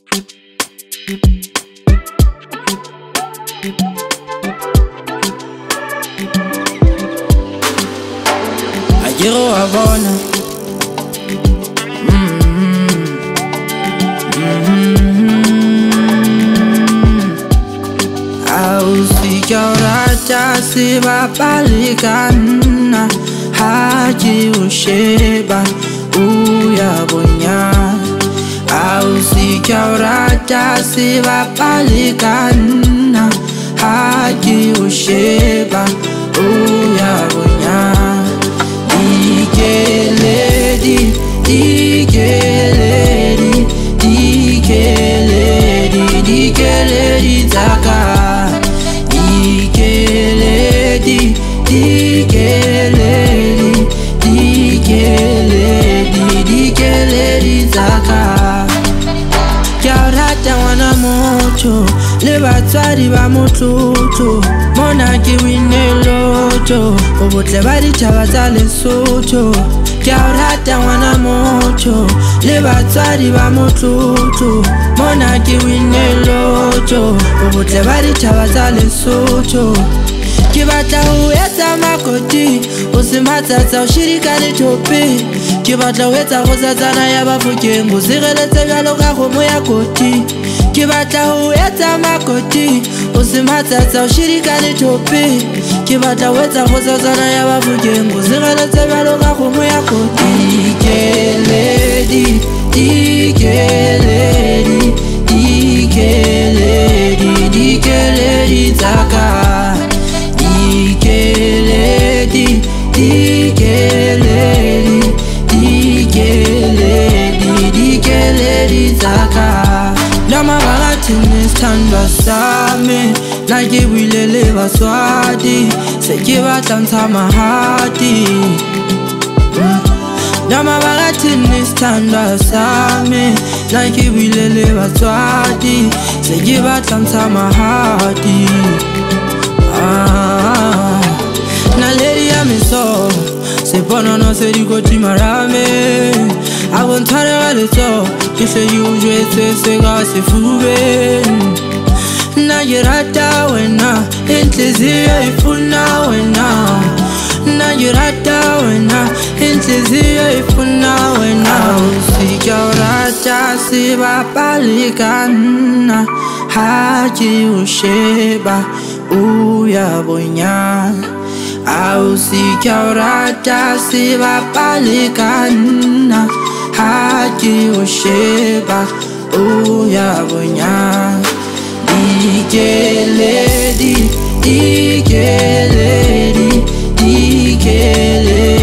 Ayero Avona. Ausikarata siba palikana haji usheba uyabonya. Ausikarata siba palikana haji usheba uyabonya. Dikeledi, dikeledi, dikeledi, dikeledi taka. Dikeledi, dikeledi, dikeledi, dikeledi taka. Kyaurata wana moto, le batswadi ba motloto. Mona ke wine loto, o botle ba ditjhaba tsa Lesotho. Kyaurata wana moto, le batswadi ba motloto. Mona ke wine loto, o botle ba ditjhaba tsa Lesotho. Ke batla ho etsa makoti, o se matsatsa o shirika le topi. Ke batla ho etsa kgotsatsana ya Bafokeng, o sireletse jwalo ka kgomo ya koti. Ke batla ho etsa makoti, o se matsatsa o shirika le topi. Ke batla ho etsa kgotsatsana ya Bafokeng, o sireletse jwalo ka kgomo ya koti. Dikeledi, dikeledi, dikeledi, dikeledi taka. Dikeledi, dikeledi, dikeledi, dikeledi taka. Lama bagati nistanda sami, nagi wilele baswadi, seki batanta mahati. Lama bagati nistanda sami, nagi wilele baswadi, seki batanta mahati. Na lady ya miso, se pono no se digo timarame. I won't tell her the so, she say you se ga se fube. Na yirata wena, intizi ifuna wena. Na yirata wena, intizi ifuna wena. Usikarata siba palikana, haji usheba uyabonya. Ausikarata siba palikana, haji usheba uyabonya. Dikeledi, dikeledi, dikeledi.